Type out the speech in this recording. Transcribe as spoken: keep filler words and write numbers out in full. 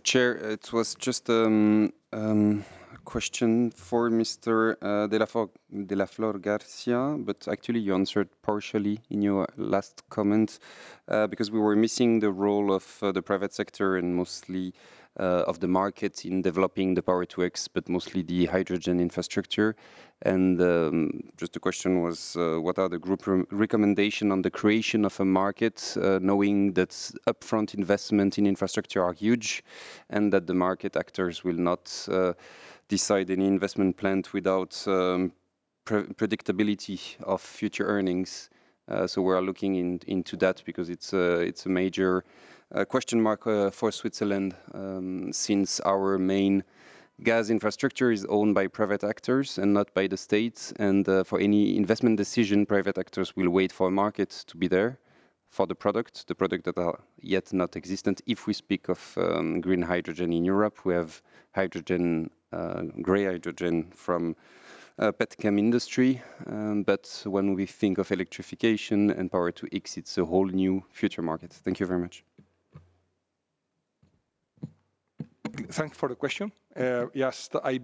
Chair, it was just um, um, a question for Mister Uh, de, la Flor, de la Flor Garcia, but actually you answered partially in your last comment, uh, because we were missing the role of uh, the private sector and mostly uh, of the market in developing the Power to X, but mostly the hydrogen infrastructure. And um, just the question was, uh, what are the group re recommendation on the creation of a market, uh, knowing that upfront investment in infrastructure are huge, and that the market actors will not uh, decide any investment plan without um, pre predictability of future earnings. Uh, so we are looking in, into that because it's a, it's a major uh, question mark uh, for Switzerland, um, since our main gas infrastructure is owned by private actors and not by the states. And uh, for any investment decision, private actors will wait for a market to be there for the product, the product that are yet not existent. If we speak of um, green hydrogen in Europe, we have hydrogen, uh, gray hydrogen from uh, petchem industry. Um, but when we think of electrification and Power to X, it's a whole new future market. Thank you very much. Thanks for the question. Uh, yes, I